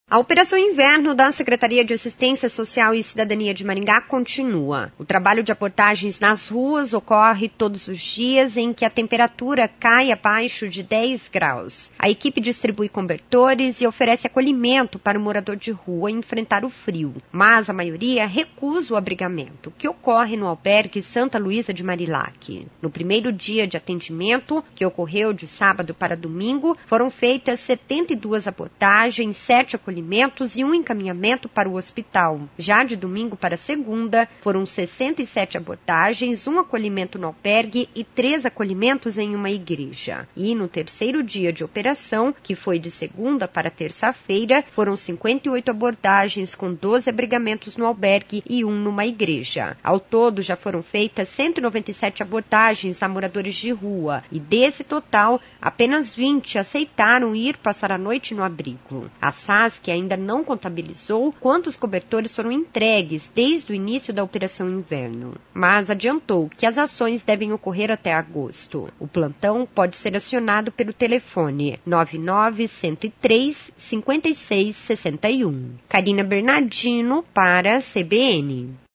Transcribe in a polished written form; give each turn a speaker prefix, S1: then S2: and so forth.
S1: A Operação Inverno da Secretaria de Assistência Social e Cidadania de Maringá continua. O trabalho de aportagens nas ruas ocorre todos os dias em que a temperatura cai abaixo de 10 graus. A equipe distribui cobertores e oferece acolhimento para o morador de rua enfrentar o frio, mas a maioria recusa o abrigamento, que ocorre no albergue Santa Luísa de Marilac. No primeiro dia de atendimento, que ocorreu de sábado para domingo, foram feitas 72 abordagens, 7 acolhimentos e um encaminhamento para o hospital. Já de domingo para segunda, foram 67 abordagens, um acolhimento no albergue e 3 acolhimentos em uma igreja. E no terceiro dia de operação, que foi de segunda para terça-feira, foram 58 abordagens com 12 abrigamentos no albergue e um numa igreja. Ao todo, já foram feitas 197 abordagens a moradores de rua e desse total, apenas 20 aceitaram ir passar a noite no abrigo. A SASC ainda não contabilizou quantos cobertores foram entregues desde o início da Operação Inverno, mas adiantou que as ações devem ocorrer até agosto. O plantão pode ser acionado pelo telefone 99-103-5661. Karina Bernardino para a CBN.